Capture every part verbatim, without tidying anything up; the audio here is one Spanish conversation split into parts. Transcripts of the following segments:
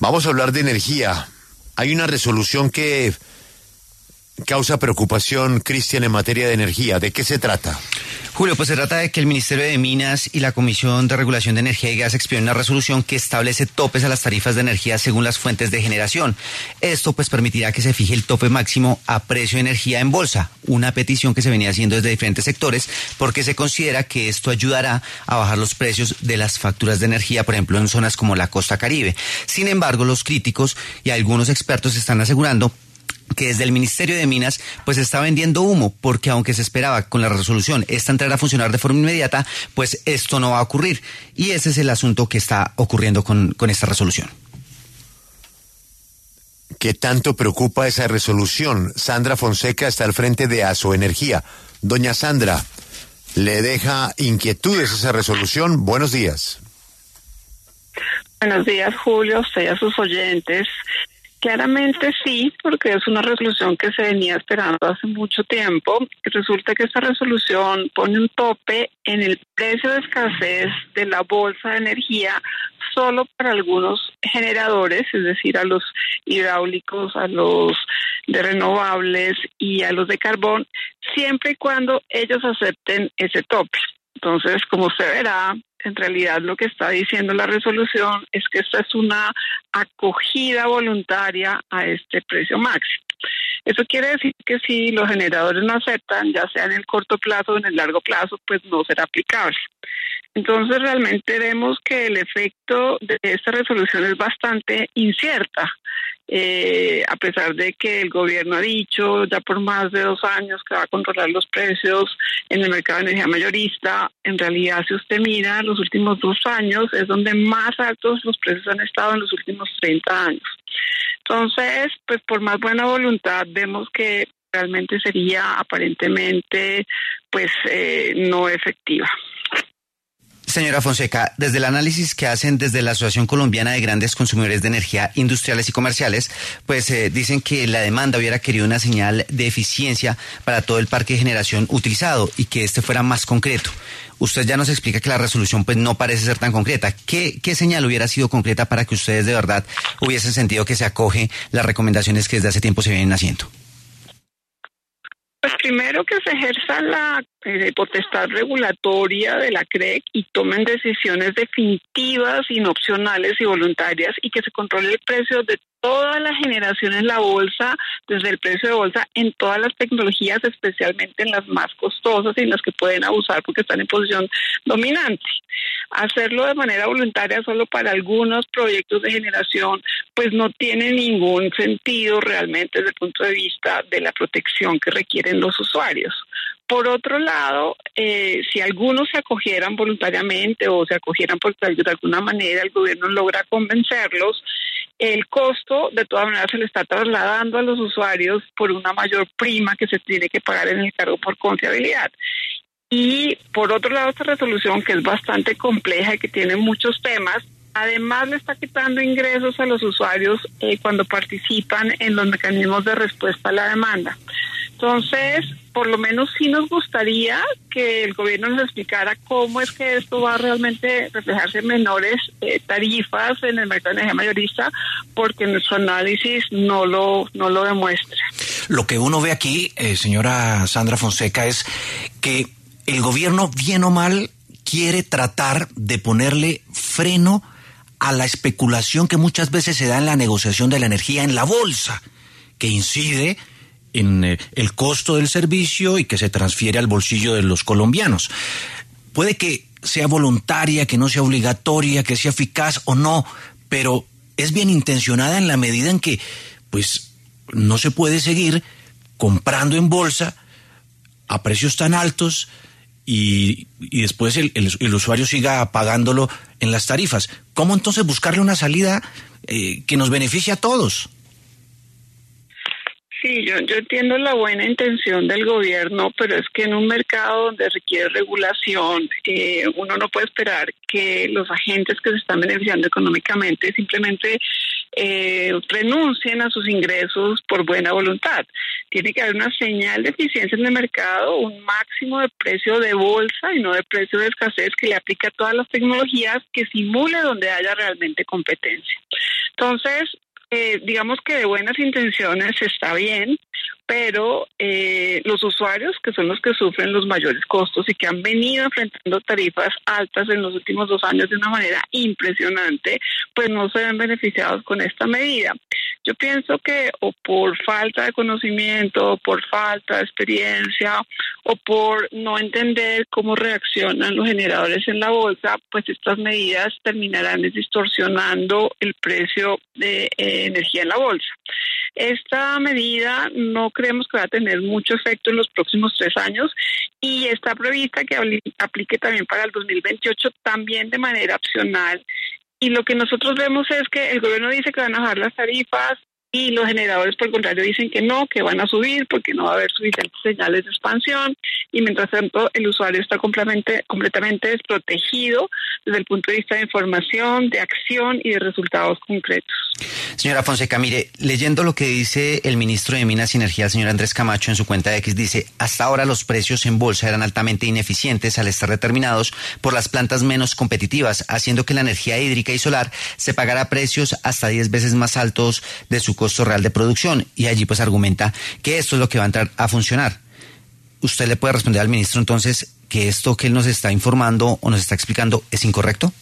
Vamos a hablar de energía. Hay una resolución que causa preocupación, Cristian, en materia de energía. ¿De qué se trata? Julio, pues se trata de que el Ministerio de Minas y la Comisión de Regulación de Energía y Gas expidieron una resolución que establece topes a las tarifas de energía según las fuentes de generación. Esto pues permitirá que se fije el tope máximo a precio de energía en bolsa, una petición que se venía haciendo desde diferentes sectores porque se considera que esto ayudará a bajar los precios de las facturas de energía, por ejemplo, en zonas como la costa Caribe. Sin embargo, los críticos y algunos expertos están asegurando que desde el Ministerio de Minas pues está vendiendo humo, porque aunque se esperaba con la resolución esta entrara a funcionar de forma inmediata, pues esto no va a ocurrir. Y ese es el asunto que está ocurriendo con, con esta resolución. ¿Qué tanto preocupa esa resolución? Sandra Fonseca está al frente de Asoenergía. Doña Sandra, ¿le deja inquietudes esa resolución? Buenos días. Buenos días, Julio, usted y a sus oyentes. Claramente sí, porque es una resolución que se venía esperando hace mucho tiempo. Resulta que esta resolución pone un tope en el precio de escasez de la bolsa de energía solo para algunos generadores, es decir, a los hidráulicos, a los de renovables y a los de carbón, siempre y cuando ellos acepten ese tope. Entonces, como usted verá, en realidad lo que está diciendo la resolución es que esta es una acogida voluntaria a este precio máximo. Eso quiere decir que si los generadores no aceptan, ya sea en el corto plazo o en el largo plazo, pues no será aplicable. Entonces realmente vemos que el efecto de esta resolución es bastante incierta. Eh, a pesar de que el gobierno ha dicho ya por más de dos años que va a controlar los precios en el mercado de energía mayorista, en realidad si usted mira los últimos dos años es donde más altos los precios han estado en los últimos treinta años. Entonces, pues por más buena voluntad vemos que realmente sería aparentemente pues eh, no efectiva. Señora Fonseca, desde el análisis que hacen desde la Asociación Colombiana de Grandes Consumidores de Energía Industriales y Comerciales, pues eh, dicen que la demanda hubiera querido una señal de eficiencia para todo el parque de generación utilizado y que este fuera más concreto. Usted ya nos explica que la resolución pues no parece ser tan concreta. ¿Qué, qué señal hubiera sido concreta para que ustedes de verdad hubiesen sentido que se acoge las recomendaciones que desde hace tiempo se vienen haciendo? Pues primero que se ejerza la eh, potestad regulatoria de la C R E C y tomen decisiones definitivas, inopcionales y voluntarias y que se controle el precio de toda la generación en la bolsa, desde el precio de bolsa en todas las tecnologías, especialmente en las más costosas y en las que pueden abusar porque están en posición dominante. Hacerlo de manera voluntaria solo para algunos proyectos de generación, pues no tiene ningún sentido realmente desde el punto de vista de la protección que requieren los usuarios. Por otro lado, eh, si algunos se acogieran voluntariamente o se acogieran porque de alguna manera el gobierno logra convencerlos, el costo de todas maneras se le está trasladando a los usuarios por una mayor prima que se tiene que pagar en el cargo por confiabilidad. Y por otro lado, esta resolución, que es bastante compleja y que tiene muchos temas, además le está quitando ingresos a los usuarios eh, cuando participan en los mecanismos de respuesta a la demanda. Entonces, por lo menos sí nos gustaría que el gobierno nos explicara cómo es que esto va a realmente reflejarse en menores eh, tarifas en el mercado de energía mayorista, porque nuestro análisis no lo, no lo demuestra. Lo que uno ve aquí, eh, señora Sandra Fonseca, es que el gobierno, bien o mal, quiere tratar de ponerle freno a la especulación que muchas veces se da en la negociación de la energía en la bolsa, que incide en eh, el costo del servicio y que se transfiere al bolsillo de los colombianos. Puede que sea voluntaria, que no sea obligatoria, que sea eficaz o no, pero es bien intencionada en la medida en que, pues, no se puede seguir comprando en bolsa a precios tan altos y, y después el, el, el usuario siga pagándolo en las tarifas. ¿Cómo entonces buscarle una salida eh, que nos beneficie a todos? Sí, yo, yo entiendo la buena intención del gobierno, pero es que en un mercado donde requiere regulación, eh, uno no puede esperar que los agentes que se están beneficiando económicamente simplemente eh, renuncien a sus ingresos por buena voluntad. Tiene que haber una señal de eficiencia en el mercado, un máximo de precio de bolsa y no de precio de escasez que le aplique a todas las tecnologías que simule donde haya realmente competencia. Entonces, eh, digamos que de buenas intenciones está bien, pero eh, los usuarios, que son los que sufren los mayores costos y que han venido enfrentando tarifas altas en los últimos dos años de una manera impresionante, pues no se ven beneficiados con esta medida. Yo pienso que o por falta de conocimiento, o por falta de experiencia, o por no entender cómo reaccionan los generadores en la bolsa, pues estas medidas terminarán distorsionando el precio de eh, energía en la bolsa. Esta medida no creemos que va a tener mucho efecto en los próximos tres años y está prevista que aplique también para el dos mil veintiocho, también de manera opcional. Y lo que nosotros vemos es que el gobierno dice que van a bajar las tarifas y los generadores, por el contrario, dicen que no, que van a subir porque no va a haber suficientes señales de expansión y mientras tanto el usuario está completamente, completamente desprotegido desde el punto de vista de información, de acción y de resultados concretos. Señora Fonseca, mire, leyendo lo que dice el ministro de Minas y Energía, el señor Andrés Camacho, en su cuenta de X, dice: hasta ahora los precios en bolsa eran altamente ineficientes al estar determinados por las plantas menos competitivas, haciendo que la energía hídrica y solar se pagara a precios hasta diez veces más altos de su costo real de producción. Y allí pues argumenta que esto es lo que va a entrar a funcionar. ¿Usted le puede responder al ministro entonces que esto que él nos está informando o nos está explicando es incorrecto?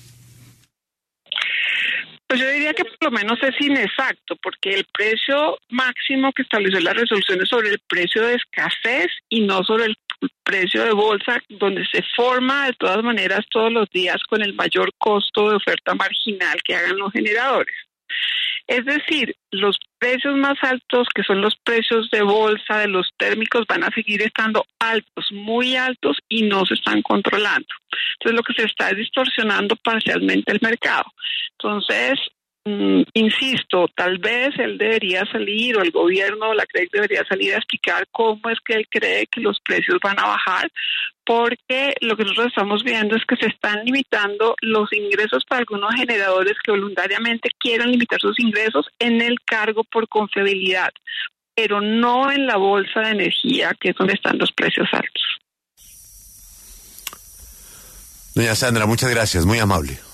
Pues yo diría que por lo menos es inexacto, porque el precio máximo que estableció la resolución es sobre el precio de escasez y no sobre el precio de bolsa, donde se forma de todas maneras todos los días con el mayor costo de oferta marginal que hagan los generadores. Es decir, los precios más altos, que son los precios de bolsa de los térmicos, van a seguir estando altos, muy altos, y no se están controlando. Entonces, lo que se está es distorsionando parcialmente el mercado. Entonces, mm, insisto, tal vez él debería salir, o el gobierno o la C R E C debería salir a explicar cómo es que él cree que los precios van a bajar, porque lo que nosotros estamos viendo es que se están limitando los ingresos para algunos generadores que voluntariamente quieren limitar sus ingresos en el cargo por confiabilidad, pero no en la bolsa de energía, que es donde están los precios altos. Doña Sandra, muchas gracias, muy amable.